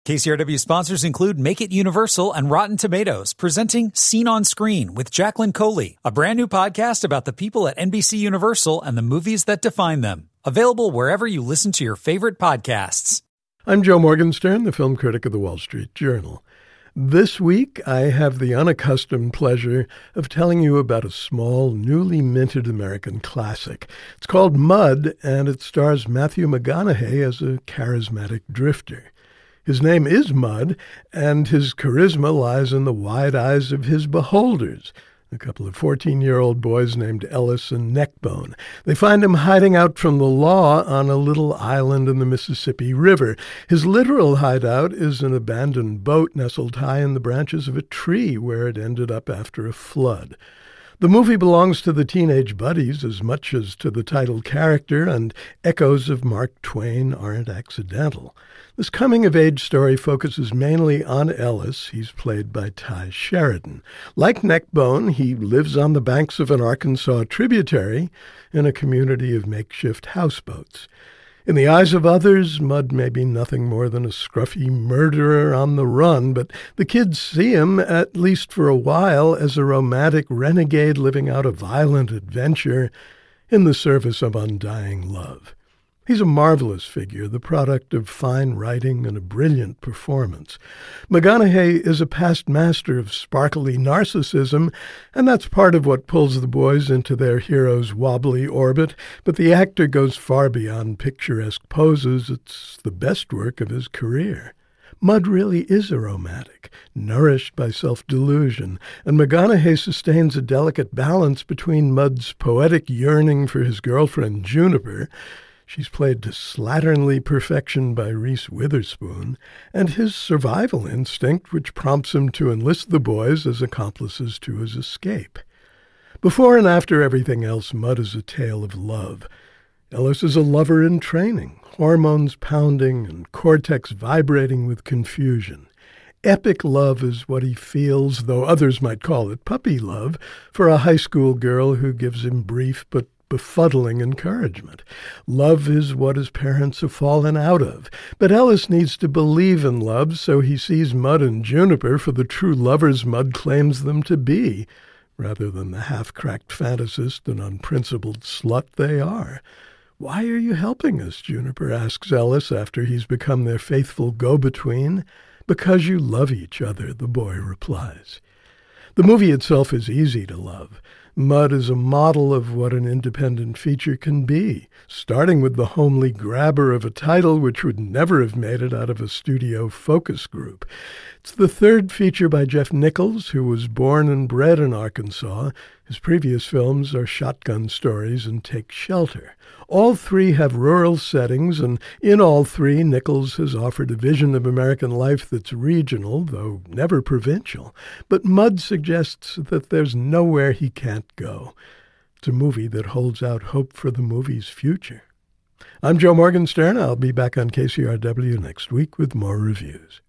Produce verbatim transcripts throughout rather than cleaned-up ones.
K C R W sponsors include Make It Universal and Rotten Tomatoes, presenting Scene on Screen with Jacqueline Coley, a brand new podcast about the people at N B C Universal and the movies that define them. Available wherever you listen to your favorite podcasts. I'm Joe Morgenstern, the film critic of the Wall Street Journal. This week, I have the unaccustomed pleasure of telling you about a small, newly minted American classic. It's called Mud, and it stars Matthew McConaughey as a charismatic drifter. His name is Mud, and his charisma lies in the wide eyes of his beholders, a couple of fourteen-year-old boys named Ellis and Neckbone. They find him hiding out from the law on a little island in the Mississippi River. His literal hideout is an abandoned boat nestled high in the branches of a tree where it ended up after a flood. The movie belongs to the teenage buddies as much as to the title character, and echoes of Mark Twain aren't accidental. This coming-of-age story focuses mainly on Ellis. He's played by Ty Sheridan. Like Neckbone, he lives on the banks of an Arkansas tributary in a community of makeshift houseboats. In the eyes of others, Mud may be nothing more than a scruffy murderer on the run, but the kids see him, at least for a while, as a romantic renegade living out a violent adventure in the service of undying love. He's a marvelous figure, the product of fine writing and a brilliant performance. McConaughey is a past master of sparkly narcissism, and that's part of what pulls the boys into their hero's wobbly orbit, but the actor goes far beyond picturesque poses. It's the best work of his career. Mud really is a romantic, nourished by self-delusion, and McConaughey sustains a delicate balance between Mud's poetic yearning for his girlfriend Juniper — she's played to slatternly perfection by Reese Witherspoon — and his survival instinct, which prompts him to enlist the boys as accomplices to his escape. Before and after everything else, Mud is a tale of love. Ellis is a lover in training, hormones pounding and cortex vibrating with confusion. Epic love is what he feels, though others might call it puppy love, for a high school girl who gives him brief but befuddling encouragement. Love is what his parents have fallen out of. But Ellis needs to believe in love, so he sees Mud and Juniper for the true lovers Mud claims them to be, rather than the half-cracked fantasist and unprincipled slut they are. "Why are you helping us?" Juniper asks Ellis after he's become their faithful go-between. "Because you love each other," the boy replies. The movie itself is easy to love. Mud is a model of what an independent feature can be, starting with the homely grabber of a title which would never have made it out of a studio focus group. It's the third feature by Jeff Nichols, who was born and bred in Arkansas. His previous films are Shotgun Stories and Take Shelter. All three have rural settings, and in all three, Nichols has offered a vision of American life that's regional, though never provincial. But Mud suggests that there's nowhere he can't go. It's a movie that holds out hope for the movie's future. I'm Joe Morgenstern. I'll be back on K C R W next week with more reviews.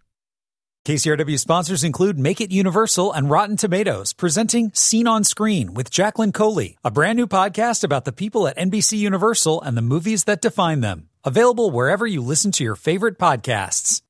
K C R W sponsors include Make It Universal and Rotten Tomatoes, presenting Scene on Screen with Jacqueline Coley, a brand new podcast about the people at N B C Universal and the movies that define them. Available wherever you listen to your favorite podcasts.